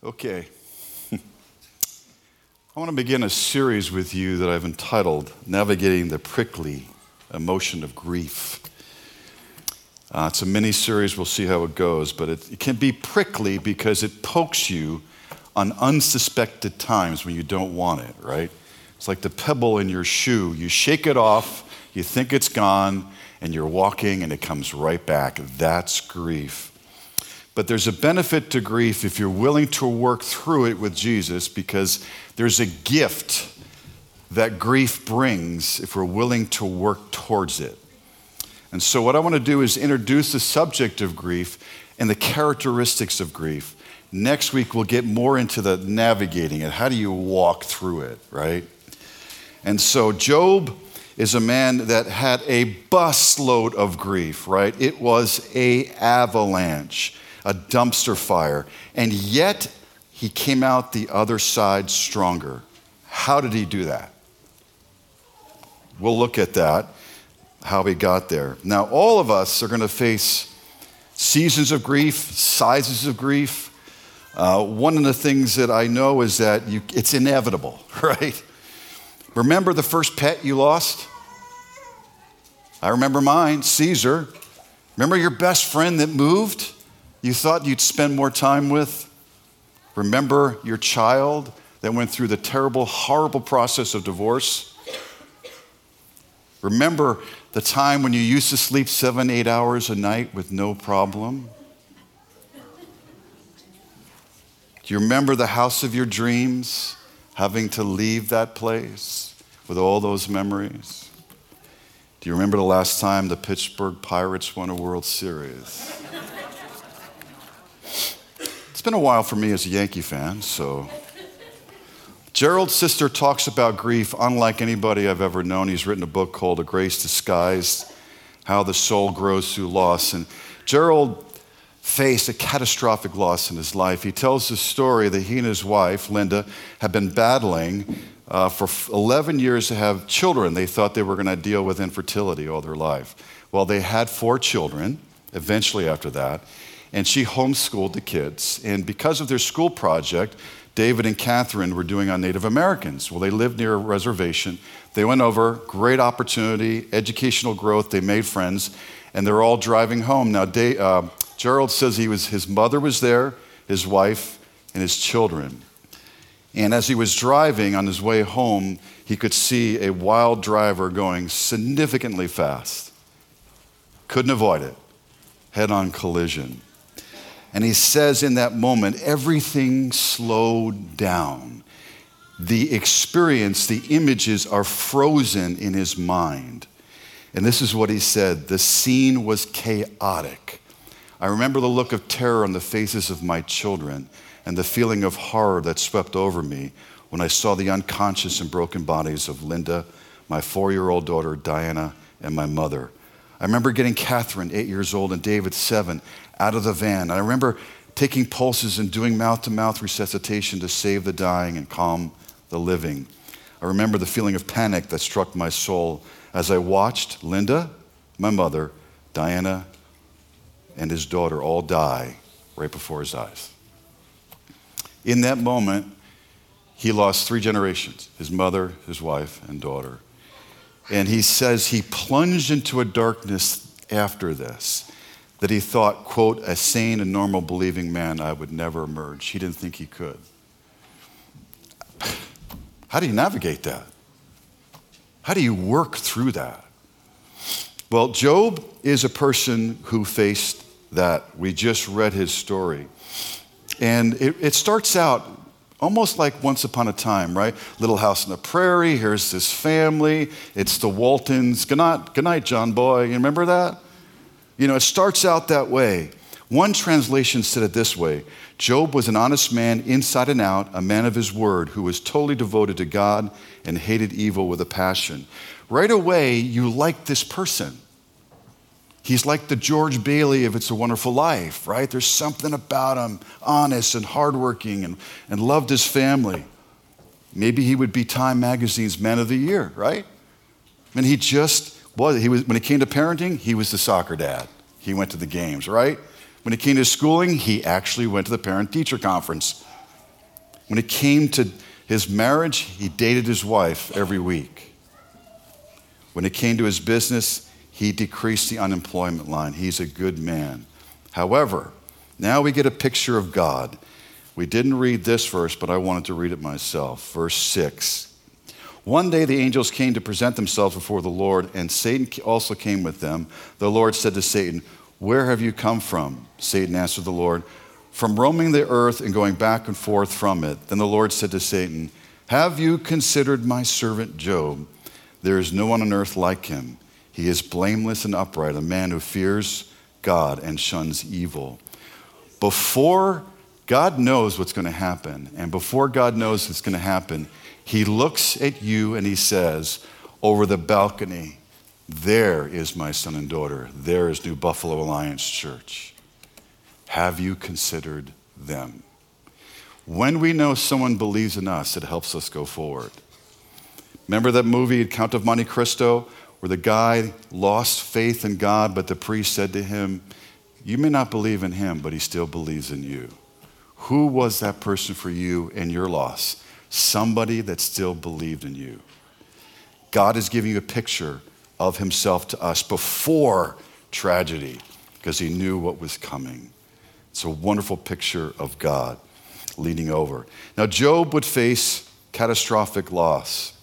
Okay. I want to begin a series with you that I've entitled Navigating the Prickly Emotion of Grief. It's a mini-series. We'll see how it goes, but it can be prickly because it pokes you on unsuspected times when you don't want it, right? It's like the pebble in your shoe. You shake it off, you think it's gone, and you're walking and it comes right back. That's grief. But there's a benefit to grief if you're willing to work through it with Jesus, because there's a gift that grief brings if we're willing to work towards it. And so what I want to do is introduce the subject of grief and the characteristics of grief. Next week, we'll get more into the navigating it. How do you walk through it, right? And so Job is a man that had a busload of grief, right? It was an avalanche, a dumpster fire, and yet he came out the other side stronger. How did he do that? We'll look at that, how he got there. Now, all of us are going to face seasons of grief, sizes of grief. One of the things that I know is that it's inevitable, right? Remember the first pet you lost? I remember mine, Caesar. Remember your best friend that moved? You thought you'd spend more time with? Remember your child that went through the terrible, horrible process of divorce? Remember the time when you used to sleep 7-8 hours a night with no problem? Do you remember the house of your dreams, having to leave that place with all those memories? Do you remember the last time the Pittsburgh Pirates won a World Series? It's been a while for me as a Yankee fan, so. Gerald's sister talks about grief unlike anybody I've ever known. He's written a book called A Grace Disguised, How the Soul Grows Through Loss. And Gerald faced a catastrophic loss in his life. He tells the story that he and his wife, Linda, have been battling for 11 years to have children. They thought they were going to deal with infertility all their life. Well, they had 4 children eventually after that, and she homeschooled the kids. And because of their school project, David and Catherine were doing on Native Americans. Well, they lived near a reservation. They went over, great opportunity, educational growth, they made friends, and they're all driving home. Now, Gerald says his mother was there, his wife, and his children. And as he was driving on his way home, he could see a wild driver going significantly fast. Couldn't avoid it. Head-on collision. And he says in that moment, everything slowed down. The experience, the images are frozen in his mind. And this is what he said: the scene was chaotic. I remember the look of terror on the faces of my children and the feeling of horror that swept over me when I saw the unconscious and broken bodies of Linda, my 4-year-old daughter, Diana, and my mother. I remember getting Catherine, 8 years old, and David, 7, out of the van. I remember taking pulses and doing mouth-to-mouth resuscitation to save the dying and calm the living. I remember the feeling of panic that struck my soul as I watched Linda, my mother, Diana, and his daughter all die right before his eyes. In that moment, he lost 3 generations, his mother, his wife, and daughter. And he says he plunged into a darkness after this that he thought, quote, a sane and normal believing man, I would never emerge. He didn't think he could. How do you navigate that? How do you work through that? Well, Job is a person who faced that. We just read his story. And it starts out almost like Once Upon a Time, right? Little house on the prairie, here's this family, it's the Waltons. Good night, John boy. You remember that? You know, it starts out that way. One translation said it this way: Job was an honest man inside and out, a man of his word, who was totally devoted to God and hated evil with a passion. Right away, you like this person. He's like the George Bailey of It's a Wonderful Life, right? There's something about him, honest and hardworking, and loved his family. Maybe he would be Time Magazine's Man of the Year, right? And he just was. When it came to parenting, he was the soccer dad. He went to the games, right? When it came to schooling, he actually went to the parent-teacher conference. When it came to his marriage, he dated his wife every week. When it came to his business, he decreased the unemployment line. He's a good man. However, now we get a picture of God. We didn't read this verse, but I wanted to read it myself. Verse 6. One day the angels came to present themselves before the Lord, and Satan also came with them. The Lord said to Satan, "Where have you come from?" Satan answered the Lord, "From roaming the earth and going back and forth from it." Then the Lord said to Satan, "Have you considered my servant Job? There is no one on earth like him. He is blameless and upright, a man who fears God and shuns evil." Before God knows what's going to happen, and before God knows what's going to happen, he looks at you and he says, over the balcony, "There is my son and daughter. There is New Buffalo Alliance Church. Have you considered them?" When we know someone believes in us, it helps us go forward. Remember that movie, Count of Monte Cristo, where the guy lost faith in God, but the priest said to him, "You may not believe in him, but he still believes in you." Who was that person for you in your loss? Somebody that still believed in you. God is giving you a picture of himself to us before tragedy, because he knew what was coming. It's a wonderful picture of God leading over. Now, Job would face catastrophic loss.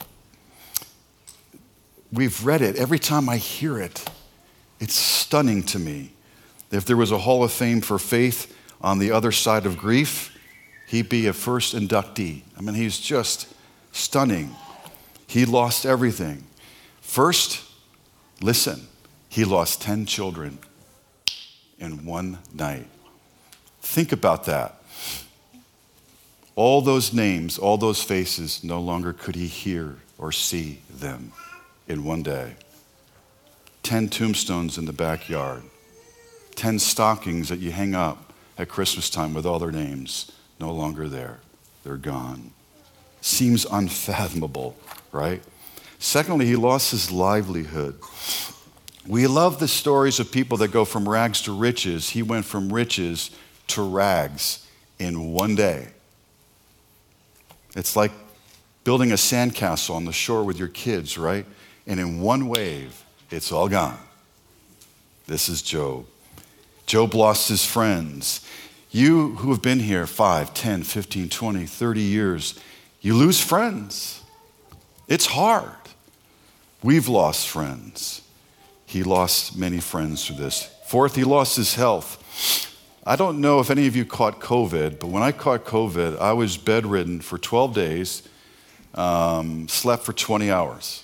We've read it. Every time I hear it, it's stunning to me. If there was a Hall of Fame for faith on the other side of grief, he'd be a first inductee. I mean, he's just stunning. He lost everything. First, listen, he lost 10 children in one night. Think about that. All those names, all those faces, no longer could he hear or see them in one day. 10 tombstones in the backyard. 10 stockings that you hang up at Christmas time with all their names, no longer there. They're gone. Seems unfathomable, right? Secondly, he lost his livelihood. We love the stories of people that go from rags to riches. He went from riches to rags in one day. It's like building a sandcastle on the shore with your kids, right? And in one wave, it's all gone. This is Job. Job lost his friends. You who have been here 5, 10, 15, 20, 30 years, you lose friends. It's hard. We've lost friends. He lost many friends through this. Fourth, he lost his health. I don't know if any of you caught COVID, but when I caught COVID, I was bedridden for 12 days, slept for 20 hours.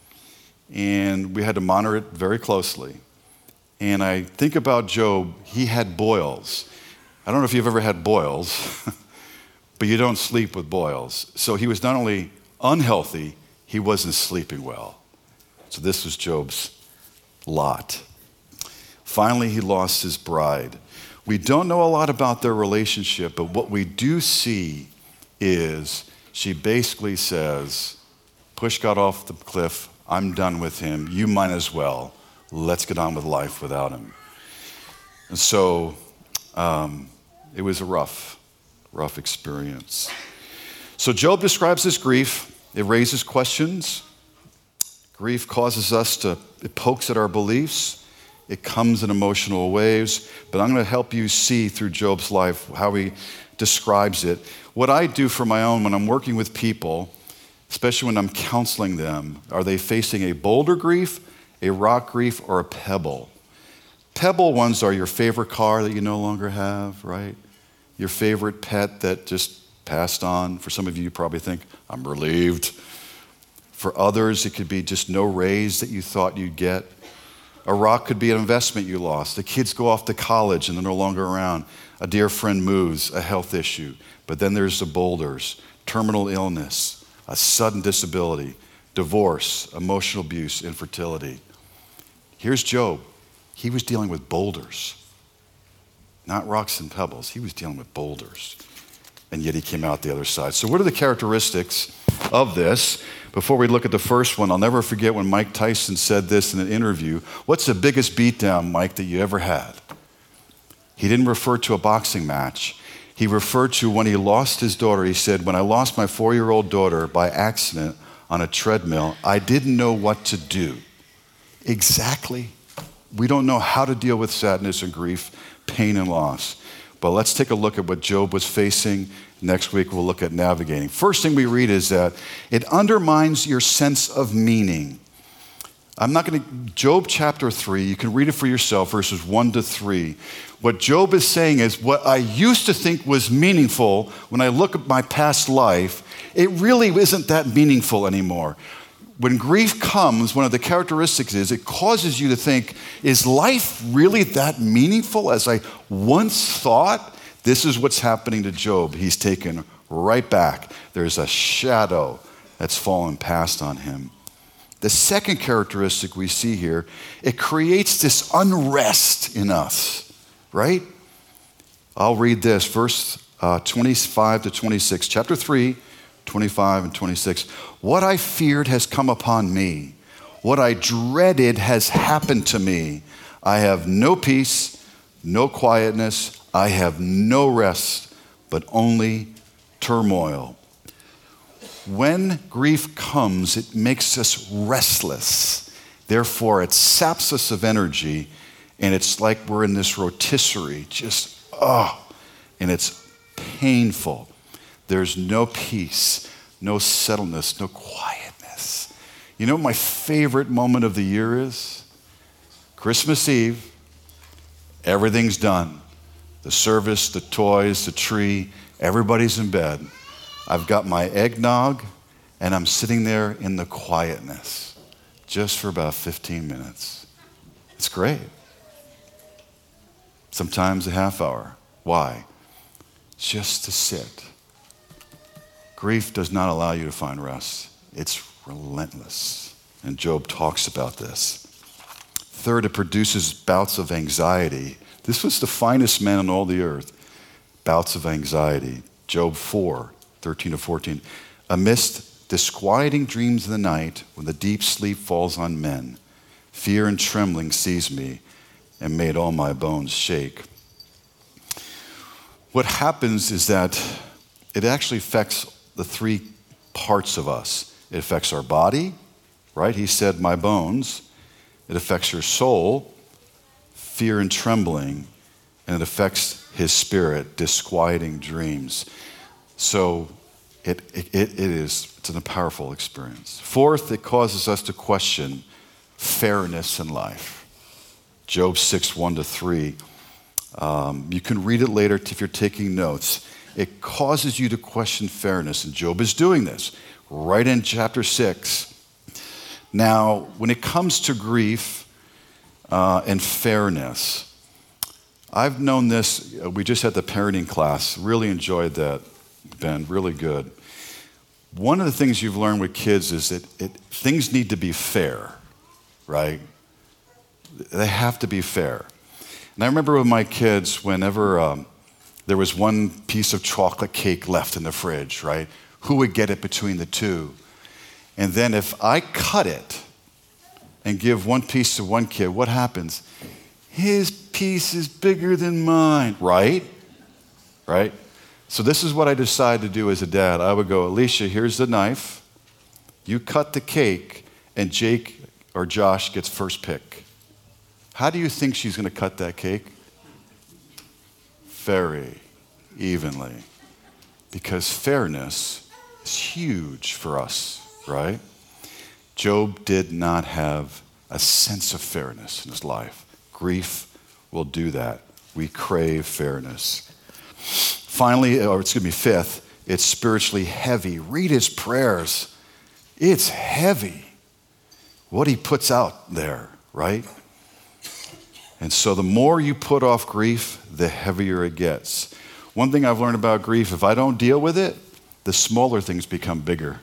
And we had to monitor it very closely. And I think about Job, he had boils. I don't know if you've ever had boils, but you don't sleep with boils. So he was not only unhealthy, he wasn't sleeping well. So this was Job's lot. Finally, he lost his bride. We don't know a lot about their relationship, but what we do see is she basically says, push God off the cliff, I'm done with him, you might as well. Let's get on with life without him. And so it was a rough experience. So Job describes his grief. It raises questions. Grief causes us it pokes at our beliefs. It comes in emotional waves. But I'm going to help you see through Job's life how he describes it. What I do for my own when I'm working with people, especially when I'm counseling them, are they facing a boulder grief, a rock grief, or a pebble? Pebble ones are your favorite car that you no longer have, right? Your favorite pet that just passed on. For some of you, you probably think, I'm relieved. For others, it could be just no raise that you thought you'd get. A rock could be an investment you lost. The kids go off to college and they're no longer around. A dear friend moves, a health issue. But then there's the boulders, terminal illness, a sudden disability, divorce, emotional abuse, infertility. Here's Job. He was dealing with boulders, not rocks and pebbles. He was dealing with boulders. And yet he came out the other side. So what are the characteristics of this? Before we look at the first one, I'll never forget when Mike Tyson said this in an interview. What's the biggest beatdown, Mike, that you ever had? He didn't refer to a boxing match. he referred to when he lost his daughter. He said, when I lost my 4-year-old daughter by accident on a treadmill, I didn't know what to do. Exactly. We don't know how to deal with sadness and grief, pain and loss. But let's take a look at what Job was facing. Next week, we'll look at navigating. First thing we read is that it undermines your sense of meaning. Job chapter 3, you can read it for yourself, verses 1 to 3. What Job is saying is what I used to think was meaningful when I look at my past life, it really isn't that meaningful anymore. When grief comes, one of the characteristics is it causes you to think, is life really that meaningful as I once thought? This is what's happening to Job. He's taken right back. There's a shadow that's fallen past on him. The second characteristic we see here, it creates this unrest in us, right? I'll read this, verse 25 to 26, chapter 3, 25 and 26. What I feared has come upon me. What I dreaded has happened to me. I have no peace, no quietness. I have no rest, but only turmoil. When grief comes, it makes us restless. Therefore, it saps us of energy, and it's like we're in this rotisserie, and it's painful. There's no peace, no settledness, no quietness. You know what my favorite moment of the year is? Christmas Eve. Everything's done. The service, the toys, the tree, everybody's in bed. I've got my eggnog, and I'm sitting there in the quietness just for about 15 minutes. It's great. Sometimes a half hour. Why? Just to sit. Grief does not allow you to find rest. It's relentless. And Job talks about this. Third, it produces bouts of anxiety. This was the finest man on all the earth. Bouts of anxiety. Job 4, 13 to 14. Amidst disquieting dreams of the night, when the deep sleep falls on men, fear and trembling seized me and made all my bones shake. What happens is that it actually affects the three parts of us. It affects our body, right? He said, my bones. It affects your soul, fear and trembling, and it affects his spirit, disquieting dreams. So it's a powerful experience. Fourth, it causes us to question fairness in life. Job 6, 1 to 3. You can read it later if you're taking notes. It causes you to question fairness, and Job is doing this right in chapter 6. Now, when it comes to grief and fairness, I've known this. We just had the parenting class. Really enjoyed that, Ben. Really good. One of the things you've learned with kids is that things need to be fair, right? They have to be fair. And I remember with my kids, whenever there was one piece of chocolate cake left in the fridge, right? Who would get it between the two? And then if I cut it and give one piece to one kid, what happens? His piece is bigger than mine, right? Right? So this is what I decided to do as a dad. I would go, Alicia, here's the knife. You cut the cake, and Jake or Josh gets first pick. How do you think she's going to cut that cake? Very evenly. Because fairness is huge for us, right? Job did not have a sense of fairness in his life. Grief will do that. We crave fairness. Fifth, it's spiritually heavy. Read his prayers. It's heavy. What he puts out there, right? And so the more you put off grief, the heavier it gets. One thing I've learned about grief, if I don't deal with it, the smaller things become bigger.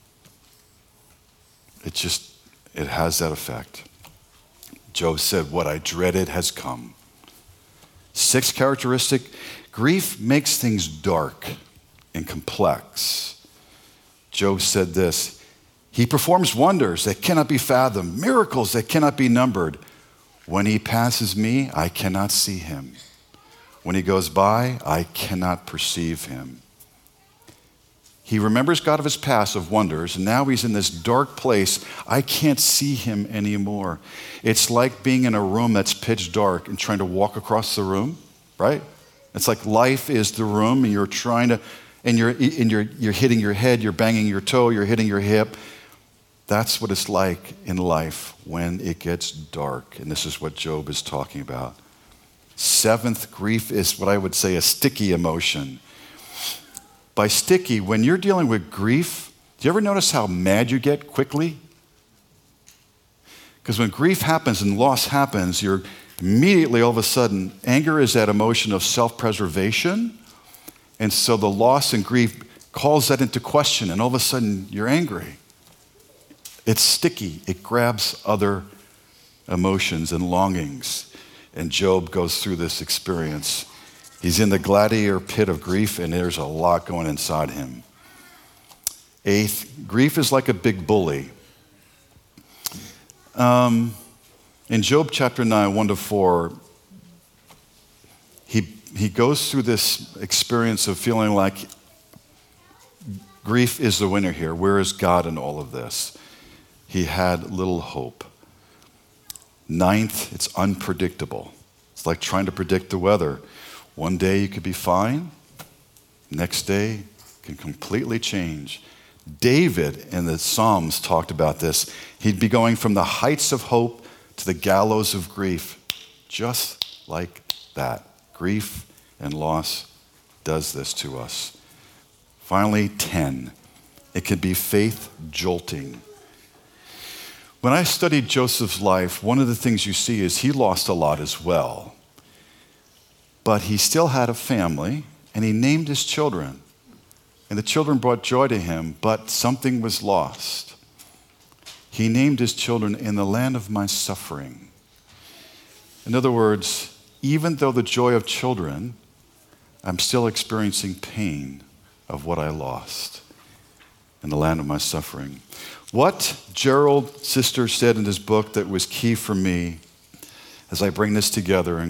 It has that effect. Job said, what I dreaded has come. Sixth characteristic, grief makes things dark and complex. Job said this, he performs wonders that cannot be fathomed, miracles that cannot be numbered. When he passes me, I cannot see him. When he goes by, I cannot perceive him. He remembers God of his past of wonders, and now he's in this dark place. I can't see him anymore. It's like being in a room that's pitch dark and trying to walk across the room, right? It's like life is the room, and you're trying to, and you're hitting your head, you're banging your toe, you're hitting your hip. That's what it's like in life when it gets dark, and this is what Job is talking about. Seventh, grief is what I would say a sticky emotion. By sticky, when you're dealing with grief, do you ever notice how mad you get quickly? Because when grief happens and loss happens, you're immediately, all of a sudden, anger is that emotion of self-preservation. And so the loss and grief calls that into question, and all of a sudden, you're angry. It's sticky. It grabs other emotions and longings. And Job goes through this experience. He's in the gladiator pit of grief, and there's a lot going inside him. Eighth, grief is like a big bully. In Job chapter 9, 1-4, he goes through this experience of feeling like grief is the winner here. Where is God in all of this? He had little hope. Ninth, it's unpredictable. It's like trying to predict the weather. One day you could be fine. Next day can completely change. David in the Psalms talked about this. He'd be going from the heights of hope to the gallows of grief. Just like that. Grief and loss does this to us. Finally, 10. It can be faith jolting. When I studied Joseph's life, one of the things you see is he lost a lot as well. But he still had a family, and he named his children. And the children brought joy to him, but something was lost. He named his children in the land of my suffering. In other words, even though the joy of children, I'm still experiencing pain of what I lost in the land of my suffering. What Gerald Sister said in his book that was key for me as I bring this together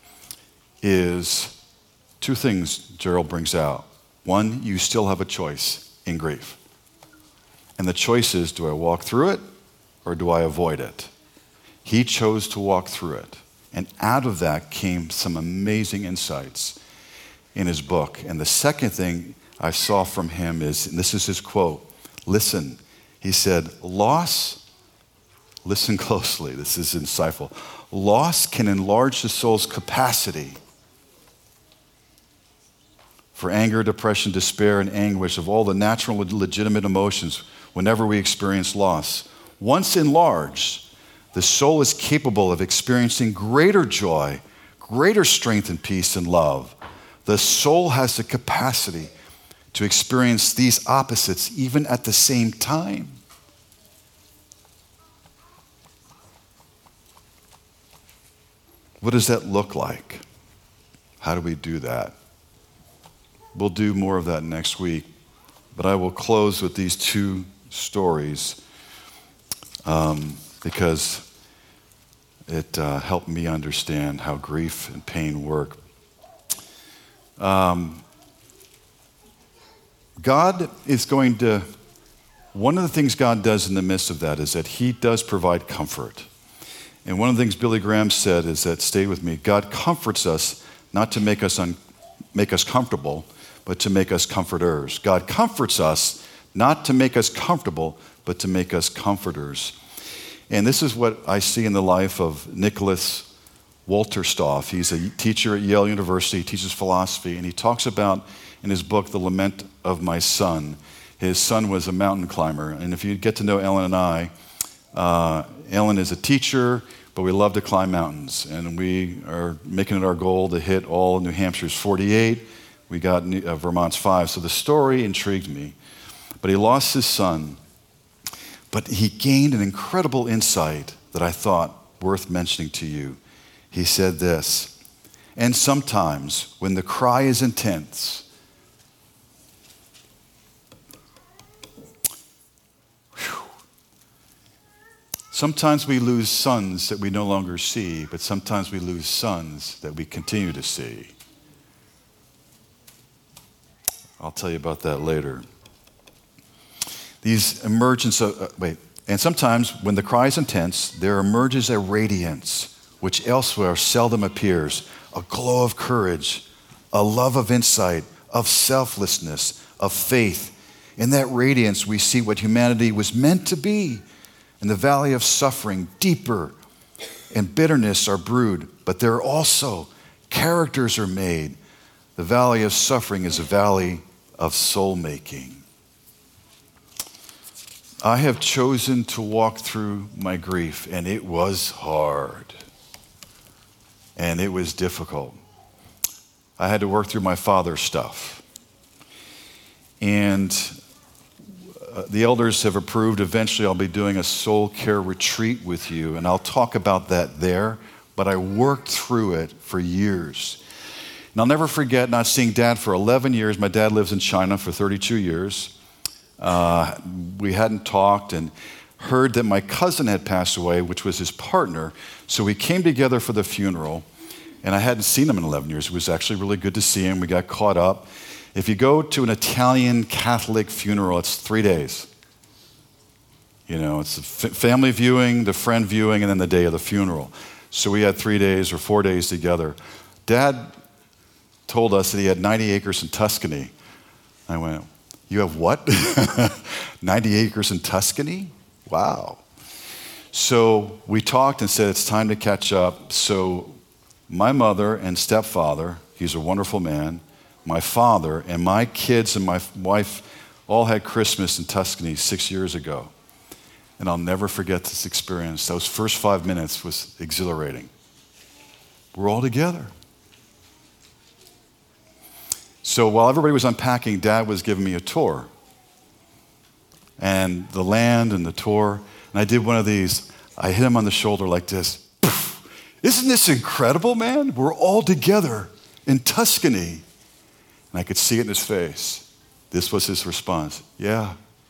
is two things Gerald brings out. One, you still have a choice in grief. And the choice is, do I walk through it or do I avoid it? He chose to walk through it. And out of that came some amazing insights in his book. And the second thing I saw from him is, and this is his quote, listen. He said, loss, listen closely, this is insightful. Loss can enlarge the soul's capacity for anger, depression, despair, and anguish of all the natural and legitimate emotions whenever we experience loss. Once enlarged, the soul is capable of experiencing greater joy, greater strength and peace and love. The soul has the capacity to experience these opposites even at the same time. What does that look like? How do we do that? We'll do more of that next week, but I will close with these two stories because it helped me understand how grief and pain work. God is going to, one of the things God does in the midst of that is that he does provide comfort. And one of the things Billy Graham said is that, stay with me, God comforts us not to make us comfortable, but to make us comforters. God comforts us not to make us comfortable, but to make us comforters. And this is what I see in the life of Nicholas Wolterstorff. He's a teacher at Yale University, teaches philosophy, and he talks about in his book, The Lament of My Son. His son was a mountain climber, and if you get to know Ellen and I, Ellen is a teacher, but we love to climb mountains, and we are making it our goal to hit all New Hampshire's 48. We got Vermont's 5, so the story intrigued me. But he lost his son, but he gained an incredible insight that I thought worth mentioning to you. He said this, and sometimes when the cry is intense, sometimes we lose sons that we no longer see, but sometimes we lose sons that we continue to see. I'll tell you about that later. These emergence of, and sometimes when the cry is intense, there emerges a radiance which elsewhere seldom appears, a glow of courage, a love of insight, of selflessness, of faith. In that radiance, we see what humanity was meant to be. In the valley of suffering, deeper and bitterness are brewed, but there are also characters are made. The valley of suffering is a valley of soul making. I have chosen to walk through my grief, and it was hard. And it was difficult. I had to work through my father's stuff. And the elders have approved, eventually I'll be doing a soul care retreat with you, and I'll talk about that there, but I worked through it for years. And I'll never forget not seeing Dad for 11 years. My dad lives in China for 32 years. We hadn't talked and heard that my cousin had passed away, which was his partner. So we came together for the funeral, and I hadn't seen him in 11 years. It was actually really good to see him. We got caught up. If you go to an Italian Catholic funeral, it's 3 days. You know, it's the family viewing, the friend viewing, and then the day of the funeral. So we had 3 days or 4 days together. Dad told us that he had 90 acres in Tuscany. I went, "You have what?" 90 acres in Tuscany? Wow. So we talked and said, it's time to catch up. So my mother and stepfather, he's a wonderful man, my father, and my kids and my wife all had Christmas in Tuscany 6 years ago. And I'll never forget this experience. Those first 5 minutes was exhilarating. We're all together. So while everybody was unpacking, Dad was giving me a tour. And the land and the tour. And I did one of these. I hit him on the shoulder like this. "Isn't this incredible, man? We're all together in Tuscany." And I could see it in his face. This was his response. Yeah.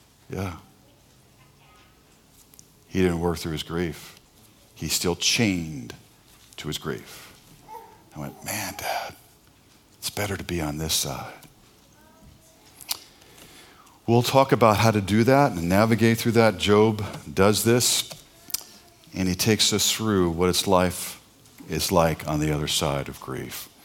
He didn't work through his grief. He's still chained to his grief. I went, "Man, Dad, it's better to be on this side." We'll talk about how to do that and navigate through that. Job does this, and he takes us through what his life is like on the other side of grief.